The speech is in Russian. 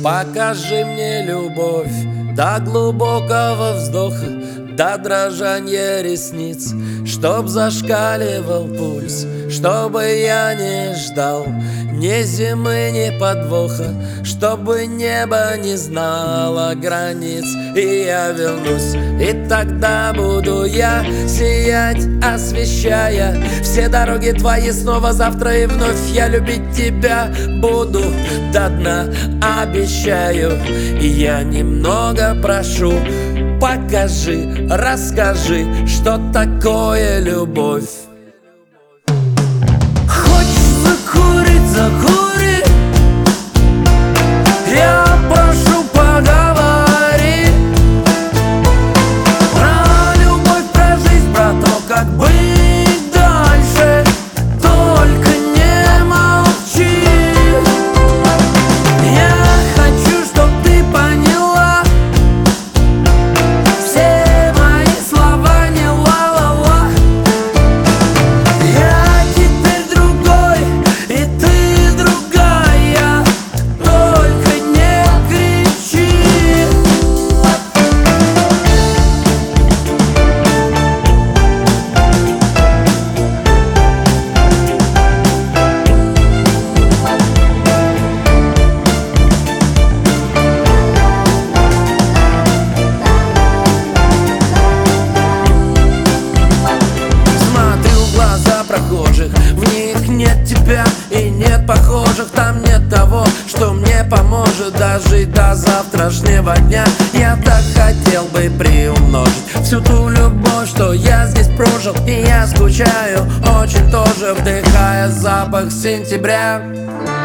Покажи мне любовь до глубокого вздоха, до дрожания ресниц, чтоб зашкаливал пульс, чтобы я не ждал ни зимы, ни подвоха, чтобы небо не знало границ. И я вернусь, и тогда буду я сиять, освещая все дороги твои снова завтра. И вновь я любить тебя буду до дна, обещаю. И я немного прошу, покажи, расскажи, что такое любовь. Хочешь закурить, закури, я прошу, поговори про любовь, про жизнь, про то, как быть дальше. Только не молчи. Я хочу, чтоб ты поняла, все мои слова не ла-ла-ла. Я теперь другой, и ты другая, только не кричи. Смотрю в глаза прохожих, в них нет тебя и нет похожих. Там нет того, что мне поможет дожить до завтрашнего дня. Я так хотел бы приумножить всю ту любовь, что я здесь прожил. И я скучаю очень тоже, вдыхая запах сентября.